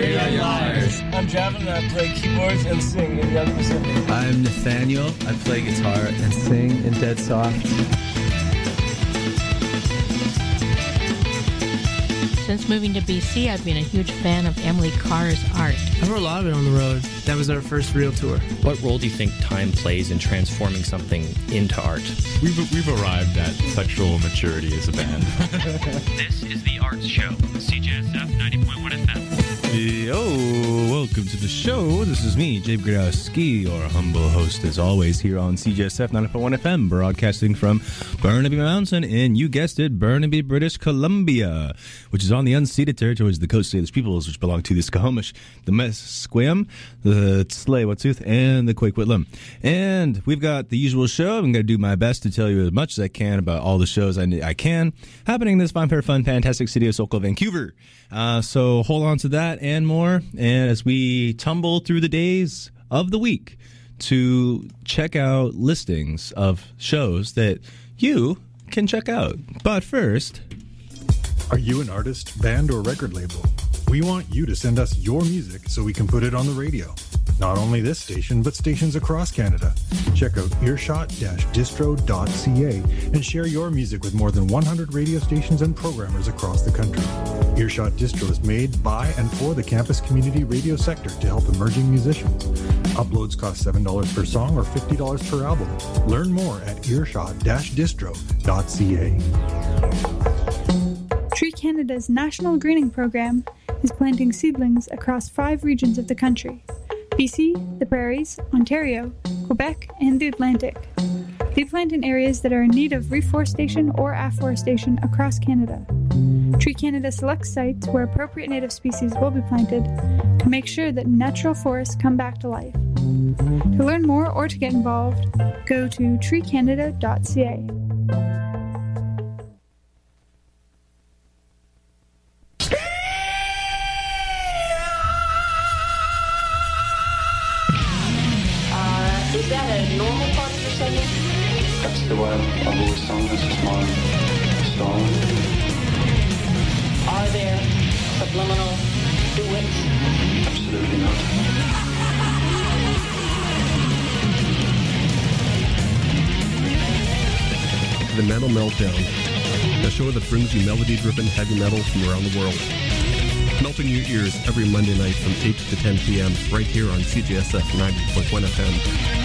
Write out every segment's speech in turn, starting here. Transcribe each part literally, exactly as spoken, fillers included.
We are liars. I'm Javin and I play keyboards and sing in Young Pacific. I'm Nathaniel. I play guitar and sing in Dead Soft. Since moving to B C, I've been a huge fan of Emily Carr's art. I've heard a lot of it on the road. That was our first real tour. What role do you think time plays in transforming something into art? We've, we've arrived at sexual maturity as a band. This is The Arts Show, C J S F ninety point one F M. Yo, welcome to the show. This is me, Jabe Grudowski, your humble host as always here on C J S F ninety point one F M, broadcasting from Burnaby Mountain in, you guessed it, Burnaby, British Columbia, which is on the unceded territories of the Coast Salish peoples, which belong to the Squamish, the Musqueam, the Tsleil-Waututh, and the Quaquitlam. And we've got the usual show. I'm going to do my best to tell you as much as I can about all the shows I, I can happening in this fine, fair, fun, fantastic city of SoCal, Vancouver. Uh, so hold on to that and more. And as we tumble through the days of the week to check out listings of shows that you can check out. But first... Are you an artist, band, or record label? We want you to send us your music so we can put it on the radio. Not only this station, but stations across Canada. Check out earshot dash distro dot c a and share your music with more than one hundred radio stations and programmers across the country. Earshot Distro is made by and for the campus community radio sector to help emerging musicians. Uploads cost seven dollars per song or fifty dollars per album. Learn more at earshot dash distro dot c a. Tree Canada's National Greening Program is planting seedlings across five regions of the country: B C, the Prairies, Ontario, Quebec, and the Atlantic. They plant in areas that are in need of reforestation or afforestation across Canada. Tree Canada selects sites where appropriate native species will be planted to make sure that natural forests come back to life. To learn more or to get involved, go to tree canada dot c a. Is that a normal part of your singing? That's the way I've always sung. This is my style. Are there subliminal duets? Absolutely not. The Metal Meltdown, a show that brings you melody-driven heavy metal from around the world. Melting your ears every Monday night from eight to ten p.m. right here on C J S F ninety point one F M.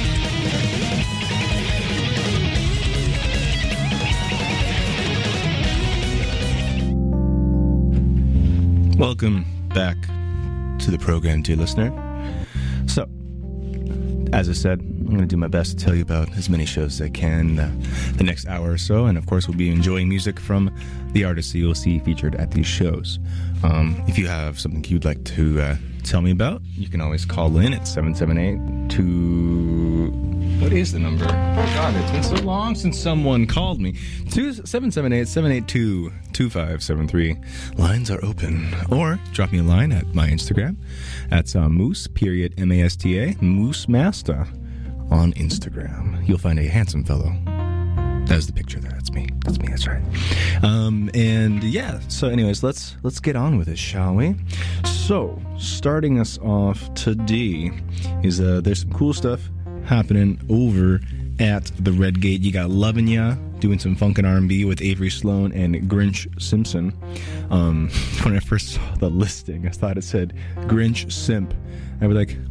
Welcome back to the program, dear listener. So, as I said, I'm going to do my best to tell you about as many shows as I can uh, the next hour or so. And of course, we'll be enjoying music from the artists that you'll see featured at these shows. Um, if you have something you'd like to uh, tell me about, you can always call in at seven seven eight two... What is the number? Oh, God, it's been so long since someone called me. seven seven eight, seven eight two, two five seven three. Lines are open. Or drop me a line at my Instagram. That's uh, Moose, period, M A S T A, Moose Master on Instagram. You'll find a handsome fellow. That's the picture there. That's me. That's me. That's right. Um, and yeah, so anyways, let's let's get on with it, shall we? So, starting us off today is uh, there's some cool stuff happening over at the Red Gate. You got Lovin' Ya doing some funk and R and B with Avery Sloan and Grinch Simpson. Um, when I first saw the listing, I thought it said Grinch Simp. I was like,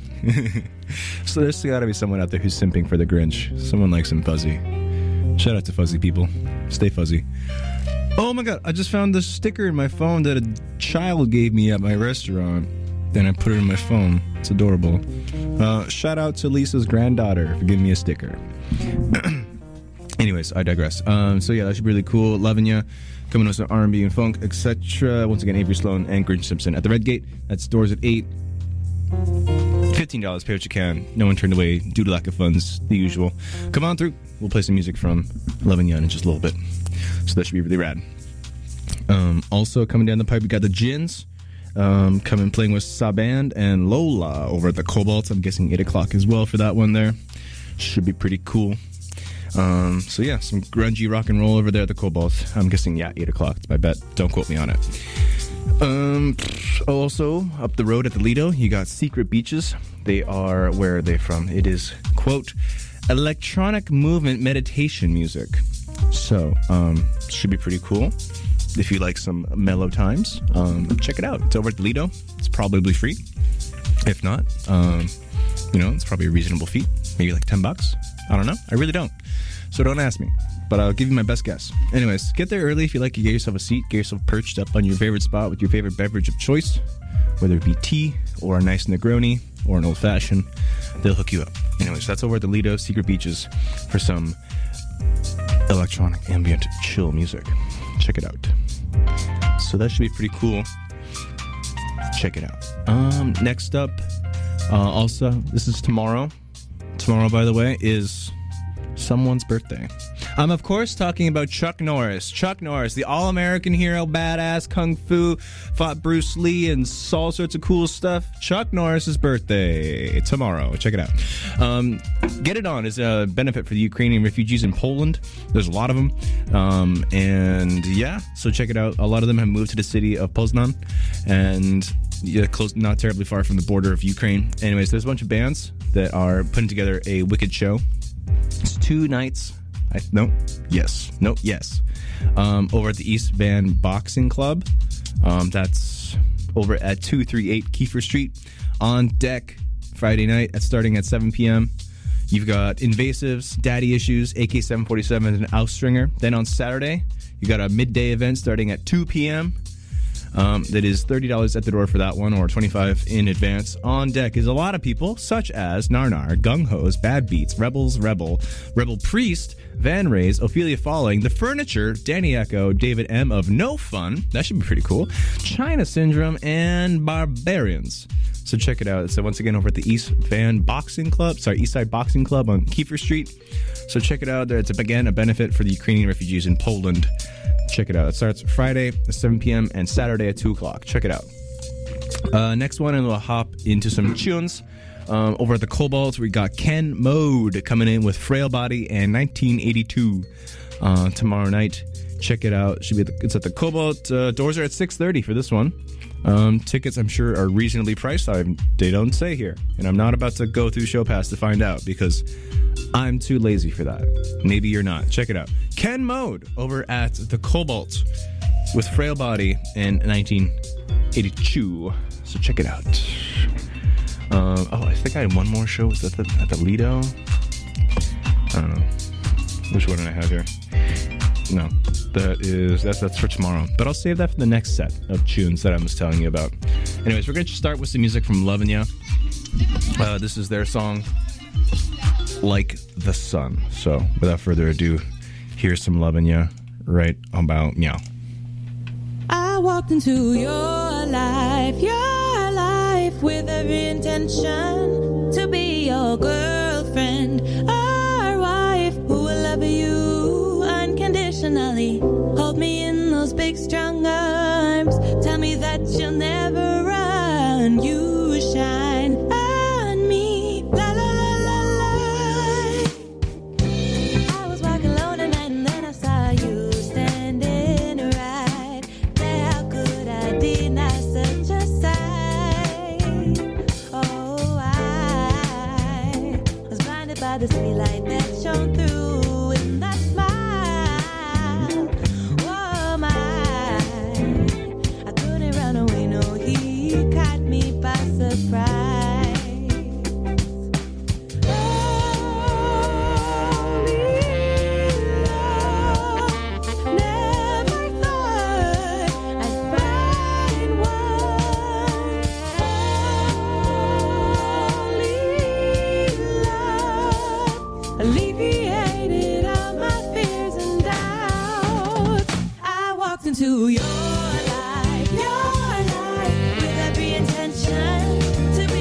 so there's got to be someone out there who's simping for the Grinch. Someone likes him fuzzy. Shout out to fuzzy people. Stay fuzzy. Oh my God, I just found this sticker in my phone that a child gave me at my restaurant. Then I put it in my phone. It's adorable. Uh, shout out to Lisa's granddaughter for giving me a sticker. Anyways, I digress. Um, so yeah, that should be really cool. Lovin' Ya, coming with some R and B and funk, et cetera. Once again, Avery Sloan and Grinch Simpson at the Red Gate. That's doors at eight. fifteen dollars, pay what you can. No one turned away due to lack of funds, the usual. Come on through. We'll play some music from Lovin' Ya in just a little bit. So that should be really rad. Um, also, coming down the pipe, we got the Gins. Um, coming playing with Saband and Lola over at the Cobalt. I'm guessing eight o'clock as well for that one there. Should be pretty cool. Um, so yeah, some grungy rock and roll over there at the Cobalt. I'm guessing, yeah, eight o'clock. It's my bet. Don't quote me on it. Um. Also, up the road at the Lido, you got Secret Beaches. They are, where are they from? It is, quote, electronic movement meditation music. So, um, should be pretty cool. If you like some mellow times, um, check it out. It's over at the Lido. It's probably free. If not, um, you know, it's probably a reasonable fee. Maybe like ten bucks. I don't know. I really don't. So don't ask me. But I'll give you my best guess. Anyways, get there early if you like. You get yourself a seat. Get yourself perched up on your favorite spot with your favorite beverage of choice. Whether it be tea or a nice Negroni or an old-fashioned, they'll hook you up. Anyways, that's over at the Lido, Secret Beaches, for some electronic ambient chill music. Check it out. So that should be pretty cool. Check it out. Um, next up, uh, also, this is tomorrow. Tomorrow, by the way, is someone's birthday. I'm, of course, talking about Chuck Norris. Chuck Norris, the all-American hero, badass, kung fu, fought Bruce Lee and all sorts of cool stuff. Chuck Norris's birthday tomorrow. Check it out. Um, Get It On is a benefit for the Ukrainian refugees in Poland. There's a lot of them. Um, and, yeah, so check it out. A lot of them have moved to the city of Poznan. And yeah, close, not terribly far from the border of Ukraine. Anyways, there's a bunch of bands that are putting together a wicked show. It's two nights. I, no, yes, no, yes. Um, over at the East Van Boxing Club. Um, that's over at two thirty-eight Kiefer Street. On deck Friday night at starting at seven p.m. You've got Invasives, Daddy Issues, A K seven forty-seven, and Austringer. Then on Saturday, you got a midday event starting at two p.m. Um, that is thirty dollars at the door for that one, or twenty-five dollars in advance. On deck is a lot of people, such as Narnar, Gung Ho's, Bad Beats, Rebels, Rebel, Rebel Priest, Van Rays, Ophelia Falling, The Furniture, Danny Echo, David M. of No Fun, that should be pretty cool, China Syndrome, and Barbarians. So check it out. So once again, over at the East Van Boxing Club, sorry, East Side Boxing Club on Kiefer Street. So check it out. There, it's again a benefit for the Ukrainian refugees in Poland. Check it out. It starts Friday at seven p.m. and Saturday at two o'clock. Check it out. Uh, next one, and we'll hop into some tunes. Um, over at the Cobalt, we got Ken Mode coming in with Frail Body and nineteen eighty-two uh, tomorrow night. Check it out. Should be at the, it's at the Cobalt. Uh, doors are at six thirty for this one. Um, tickets, I'm sure, are reasonably priced. I, they don't say here. And I'm not about to go through Show Pass to find out because I'm too lazy for that. Maybe you're not. Check it out. Ken Mode over at the Cobalt with Frail Body in nineteen eighty-two. So check it out. Um, oh, I think I had one more show. Was that the, at the Lido? I don't know. Which one did I have here? No, that is that's that's for tomorrow. But I'll save that for the next set of tunes that I was telling you about. Anyways, we're going to start with some music from Lovin' Ya. Uh, this is their song, Like the Sun. So, without further ado, here's some Lovin' Ya right about now. I walked into your life, your life, with every intention to be your girlfriend, our wife, who will love you unconditionally. Hold me in those big strong arms. Tell me that you'll never run. You shine on me. La la la la la. I was walking alone at night and then I saw you standing right there. How could I deny such a sight? Oh, I was blinded by the city light that shone through in that smile. Oh my, I couldn't run away, no, he caught me by surprise. Alleviated all my fears and doubts. I walked into your life, your life, with every intention to be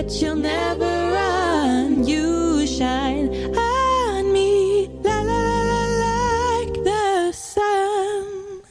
that you'll never run. You shine on me, la la la la, like the sun.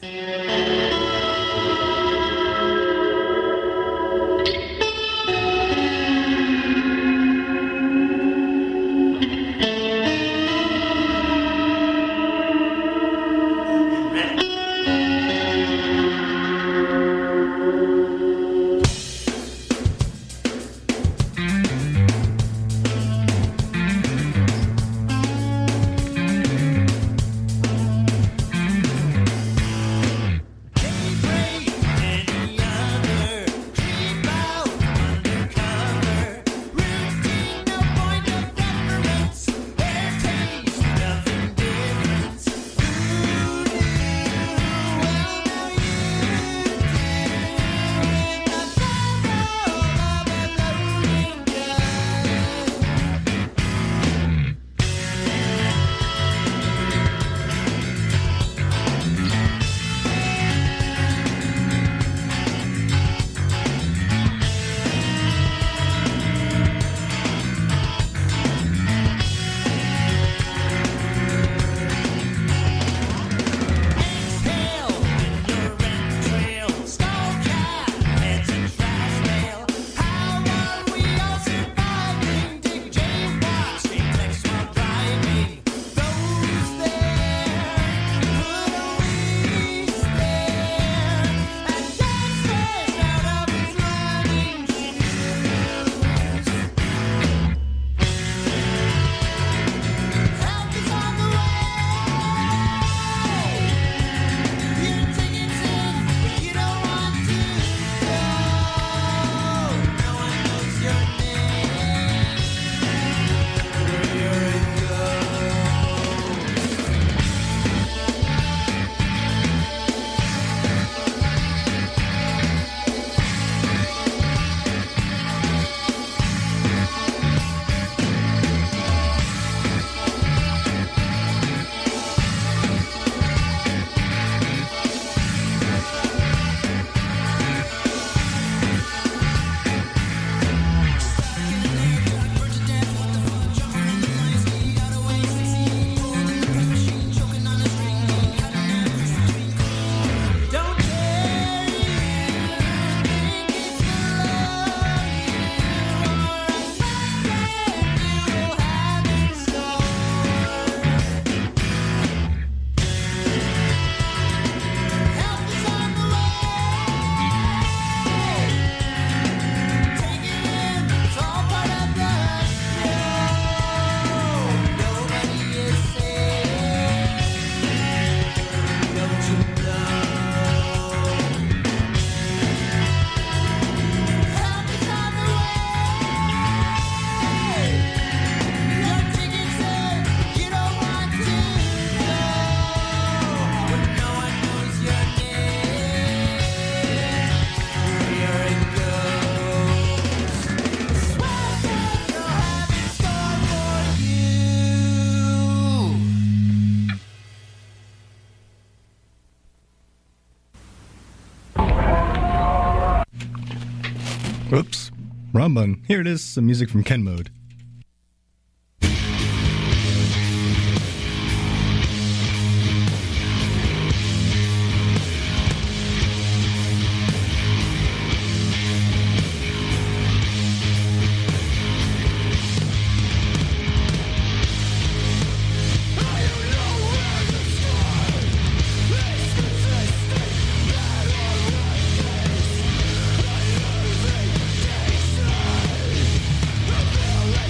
Oops. Wrong button. Here it is, some music from Ken Mode. Well,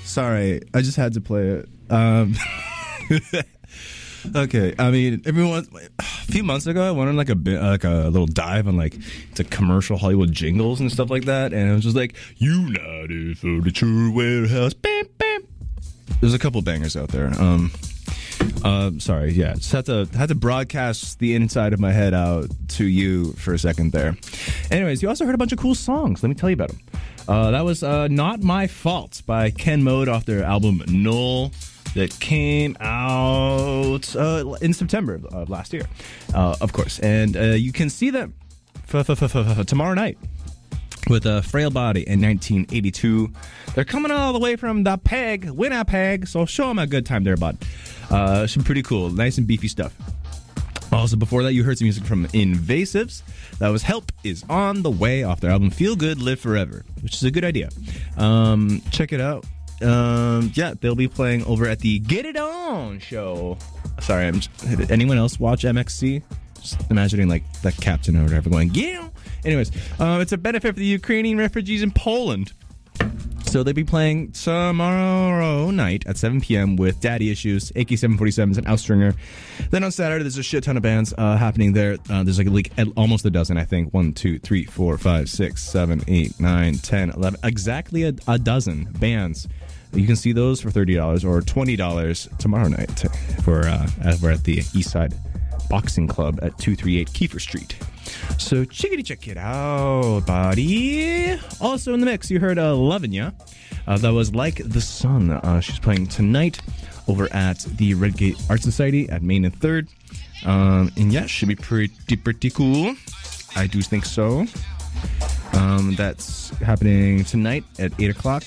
Sorry, I just had to play it. Um, okay, I mean, everyone. A few months ago, I went on like a bit, like a little dive on like to commercial Hollywood jingles and stuff like that, and it was just like United Furniture Warehouse. Bam, bam. There's a couple bangers out there. Um, uh, sorry, yeah, just had to had to broadcast the inside of my head out to you for a second there. Anyways, you also heard a bunch of cool songs. Let me tell you about them. Uh, that was uh, Not My Fault by Ken Mode off their album Null that came out uh, in September of last year, uh, of course. And uh, you can see them f- f- f- f- tomorrow night with a Frail Body in nineteen eighty-two. They're coming all the way from the Peg, Winnipeg, so show them a good time there, bud. Uh, some pretty cool, nice and beefy stuff. Also, before that, you heard some music from Invasives. That was Help Is On The Way off their album Feel Good, Live Forever, which is a good idea. Um, check it out. Um, yeah, they'll be playing over at the Get It On show. Sorry, I'm just, did anyone else watch M X C? Just imagining like the captain or whatever going, yeah. Anyways, um, it's a benefit for the Ukrainian refugees in Poland. So they'll be playing tomorrow night at seven p.m. with Daddy Issues, A K seven forty-sevens, and Oustringer. Then on Saturday, there's a shit ton of bands uh, happening there. Uh, there's like, like almost a dozen, I think. One, two, three, four, five, six, seven, eight, nine, ten, eleven. Exactly a, a dozen bands. You can see those for thirty dollars or twenty dollars tomorrow night. For uh, as we're at the East Side Boxing Club at two thirty-eight Kiefer Street. So chickadee check it out, buddy. Also in the mix, you heard uh, Lovin' Ya. Uh, that was Like the Sun. Uh, she's playing tonight over at the Redgate Art Society at Main and third. Um, and yeah, should be pretty, pretty cool. I do think so. Um, that's happening tonight at eight o'clock.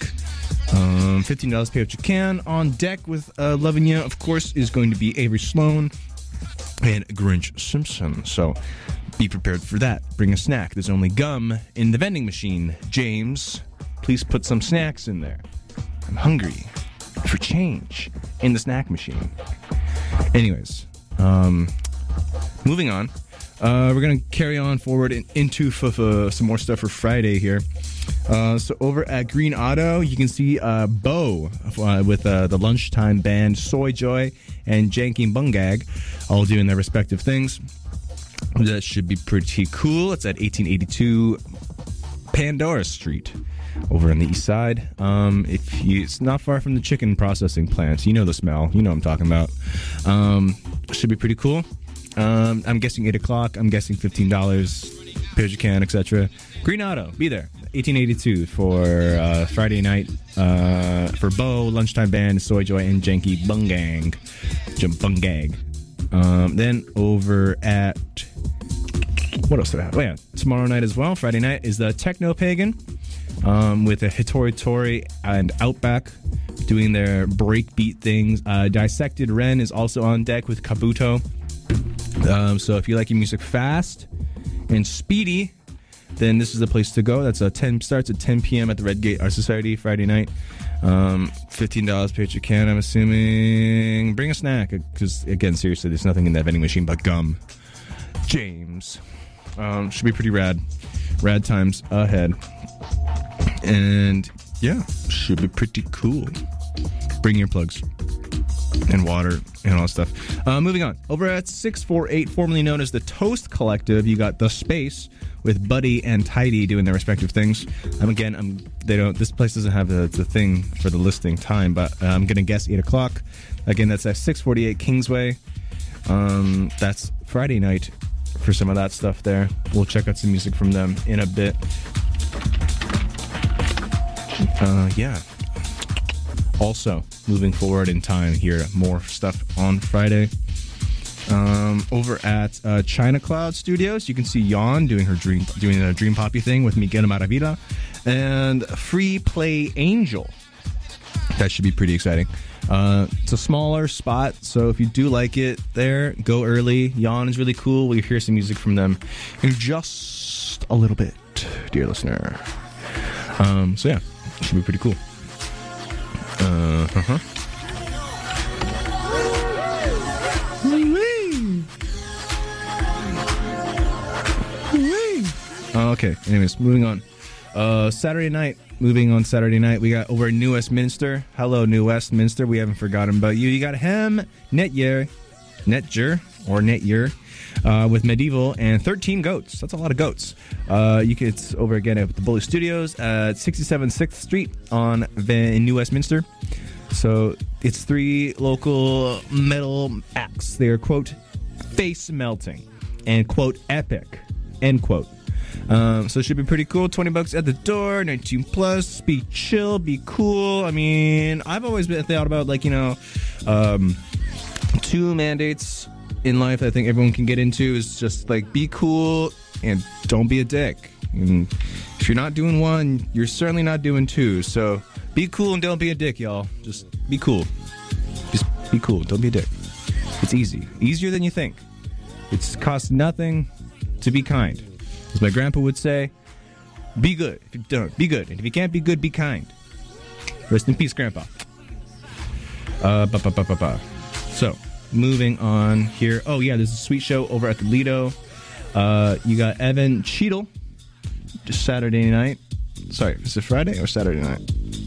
Um, fifteen dollars, pay what you can. On deck with uh, Lovin' Ya, of course, is going to be Avery Sloan and Grinch Simpson. So be prepared for that. Bring a snack. There's only gum in the vending machine. James, please put some snacks in there. I'm hungry for change in the snack machine. Anyways, um, moving on. Uh, we're going to carry on forward in, into f- f- some more stuff for Friday here. Uh, so over at Green Auto, you can see uh, Bo uh, with uh, the lunchtime band Soy Joy and Janky Bungag all doing their respective things. That should be pretty cool. It's at eighteen eighty-two Pandora Street over on the east side. Um, if you, it's not far from the chicken processing plants. You know the smell. You know what I'm talking about. Um, should be pretty cool. Um, I'm guessing eight o'clock. I'm guessing fifteen dollars. Pay what you can, et cetera. Green Auto, be there. eighteen eighty-two for uh, Friday night uh, for Bo, Lunchtime Band, Soy Joy, and Janky Bungang. Bungag. Um, then over at... What else did I have? Oh, yeah. Tomorrow night as well, Friday night, is the Techno Pagan um, with a Hitori Tori and Outback doing their breakbeat things. Uh, Dissected Ren is also on deck with Kabuto. Um, so if you like your music fast and speedy, then this is the place to go. That's a ten starts at ten p.m. at the Redgate Art Society Friday night. Um, fifteen dollars, pay what you can, I'm assuming. Bring a snack, because, again, seriously, there's nothing in that vending machine but gum. James. Um, should be pretty rad. Rad times ahead. And, yeah, should be pretty cool. Bring your plugs. And water and all that stuff. Uh, moving on. Over at six forty-eight, formerly known as the Toast Collective, you got The Space with Buddy and Tidy doing their respective things. Um, again, I'm, they don't. This place doesn't have the, the thing for the listing time, but uh, I'm going to guess eight o'clock. Again, that's at six forty-eight Kingsway. Um, that's Friday night for some of that stuff there. We'll check out some music from them in a bit. Uh, yeah. Also, moving forward in time here, more stuff on Friday. Um, over at uh, China Cloud Studios, you can see Yawn doing her dream, doing a Dream Poppy thing with Miguel Maravilla, and Free Play Angel. That should be pretty exciting. Uh, it's a smaller spot, so if you do like it there, go early. Yawn is really cool. We'll hear some music from them in just a little bit, dear listener. Um, so yeah, it should be pretty cool. Uh huh. Okay. Anyways, moving on. Uh, Saturday night moving on Saturday night, we got over in New Westminster. Hello, New Westminster. We haven't forgotten about you. You got Hem Netyer, Netjer, or Netyer, uh, with Medieval and thirteen Goats. That's a lot of goats. Uh, you can, it's over again at the Bully Studios at sixty-seven sixth Street on in New Westminster. So it's three local metal acts. They are, quote, face melting and, quote, epic, end quote. Um, so it should be pretty cool. twenty bucks at the door, nineteen plus. Be chill, be cool. I mean, I've always been thought about, like, you know, um, two mandates in life I think everyone can get into is just, like, be cool and don't be a dick. And if you're not doing one, you're certainly not doing two. So be cool and don't be a dick, y'all. Just be cool. Just be cool. Don't be a dick. It's easy. Easier than you think. It costs nothing to be kind. As my grandpa would say, be good. If you don't, be good. And if you can't be good, be kind. Rest in peace, Grandpa. Uh, ba, ba, ba, ba, ba. So, moving on here. Oh, yeah, there's a sweet show over at the Lido. Uh, you got Evan Cheadle, just Saturday night. Sorry, is it Friday or Saturday night?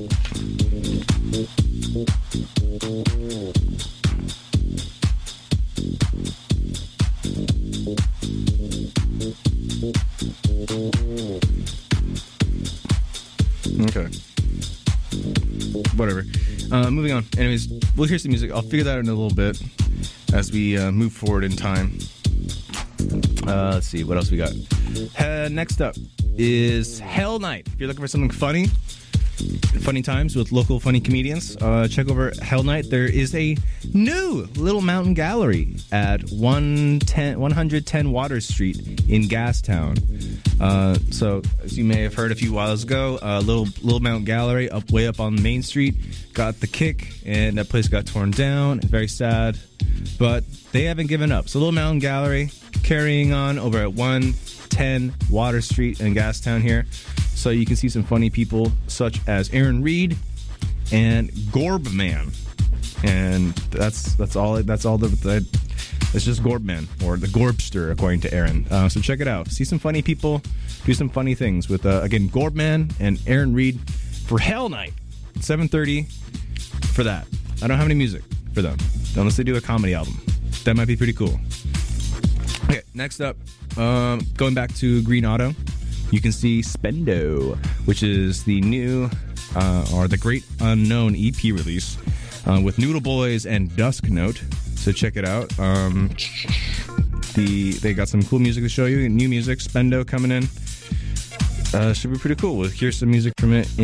Okay. Whatever. Uh, moving on. Anyways, we'll hear some music. I'll figure that out in a little bit as we uh, move forward in time. Uh, let's see. What else we got? Uh, next up is Hell Night. If you're looking for something funny, funny times with local funny comedians, uh, check over Hell Night. There is a new Little Mountain Gallery at one ten, one ten Water Street in Gastown. Uh, so, as you may have heard a few whiles ago, uh, Little Little Mountain Gallery up way up on Main Street got the kick, and that place got torn down. Very sad, but they haven't given up. So, Little Mountain Gallery carrying on over at one ten Water Street in Gastown here. So you can see some funny people such as Aaron Reed and Gorbman, and that's that's all. That's all the. the it's just Gorbman or the Gorbster, according to Aaron. Uh, so check it out. See some funny people do some funny things with uh, again Gorbman and Aaron Reed for Hell Night, seven thirty for that. I don't have any music for them unless they do a comedy album. That might be pretty cool. Okay, next up, um, going back to Green Auto. You can see Spendo, which is the new, uh, or the Great Unknown E P release uh, with Noodle Boys and Dusk Note. So check it out. Um, the they got some cool music to show you. New music, Spendo coming in. Uh, should be pretty cool. We'll hear some music from it in